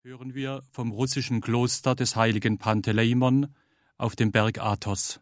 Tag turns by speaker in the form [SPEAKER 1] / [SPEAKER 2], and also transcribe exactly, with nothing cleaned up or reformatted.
[SPEAKER 1] hören wir vom russischen Kloster des heiligen Panteleimon auf dem Berg Athos.